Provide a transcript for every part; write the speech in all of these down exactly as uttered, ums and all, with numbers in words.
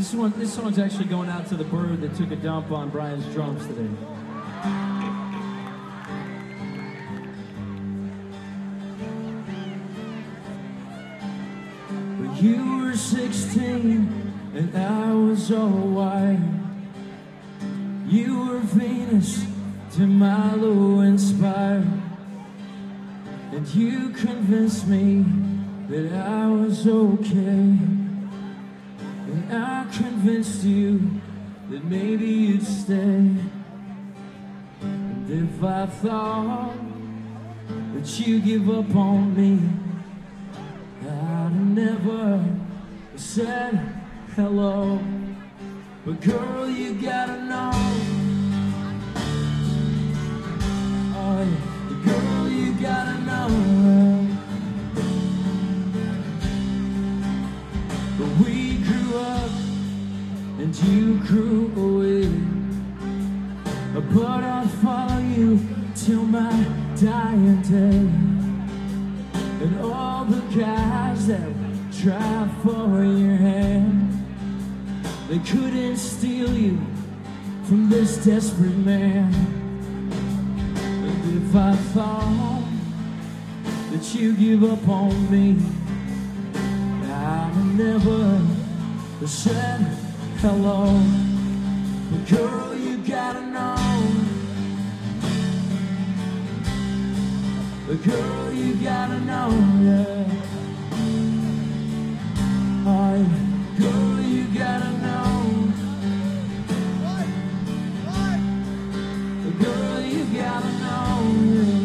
This one, this song's actually going out to the bird that took a dump on Brian's drums today. When you were sixteen and I was all white, you were Venus to Milo inspired, and you convinced me that I was okay. And I convinced you that maybe you'd stay. And if I thought that you'd give up on me, I'd have never said hello. But girl, you gotta know, oh yeah, girl, you gotta know. But we grew up and you grew away, but I'll follow you till my dying day. And all the guys that tried for your hand, they couldn't steal you from this desperate man. And if I thought that you give up on me, I'd never said hello. But girl, you gotta know, but girl, you gotta know, yeah. Oh, yeah. Girl, you gotta know, but girl, you gotta know,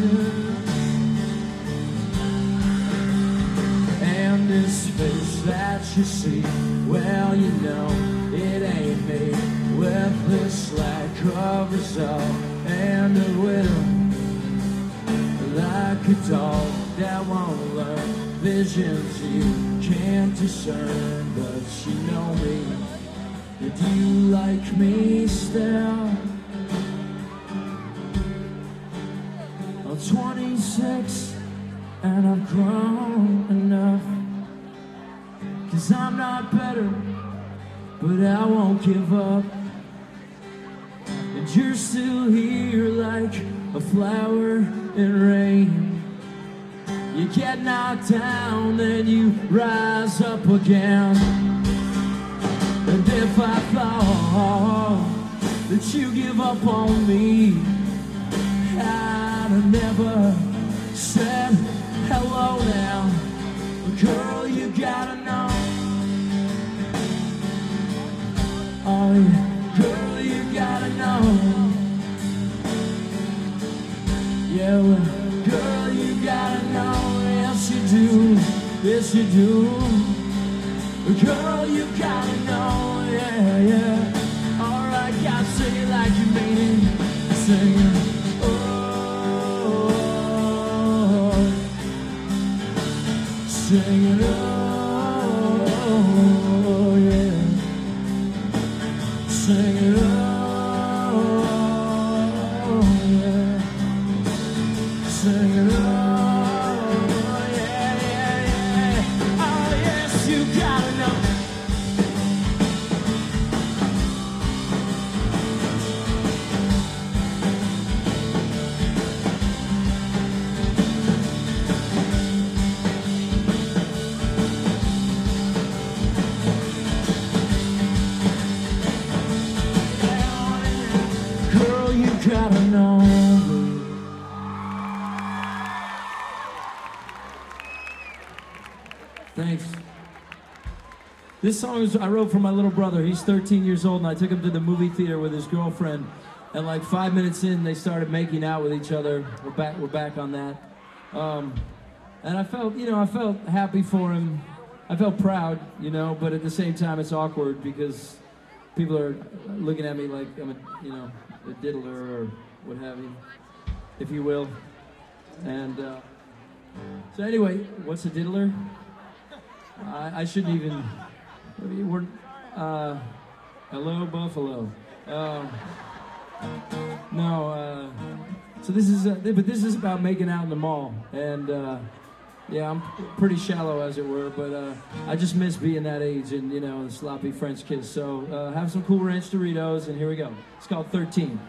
yeah. And this face that you see, well, you know, it ain't me. With this light covers up, and it will, like a dog that won't learn visions you can't discern. But you know me, that you like me still. I'm twenty-six and I've grown enough, 'cause I'm not better, but I won't give up. And you're still here like a flower in rain. You get knocked down, then you rise up again. And if I thought that you give up on me, I'd have never said hello now. But girl, you gotta know, oh yeah, girl, you gotta know. Yeah, well, girl, you gotta know. Yes, you do. Yes, you do. Girl, you gotta know. Yeah, yeah. Alright, gotta sing it like you mean it. Sing it. Oh, sing it. Oh, yeah. Sing it. Oh, yeah. Sing it. Oh, yeah, yeah, yeah. Oh, yes, you gotta know. Girl, you gotta know. Thanks. This song is, I wrote for my little brother. He's thirteen years old, and I took him to the movie theater with his girlfriend. And like five minutes in, they started making out with each other. We're back. We're back on that. Um, and I felt, you know, I felt happy for him. I felt proud, you know, but at the same time, it's awkward because people are looking at me like I'm a, you know, a diddler or what have you, if you will. And uh, so anyway, what's a diddler? I, I shouldn't even. We're, uh, hello, Buffalo. Um, no. Uh, so this is, uh, but this is about making out in the mall, and uh, Yeah, I'm pretty shallow, as it were, but uh, I just miss being that age and, you know, the sloppy French kiss. So uh, have some Cool Ranch Doritos, and here we go. It's called thirteen.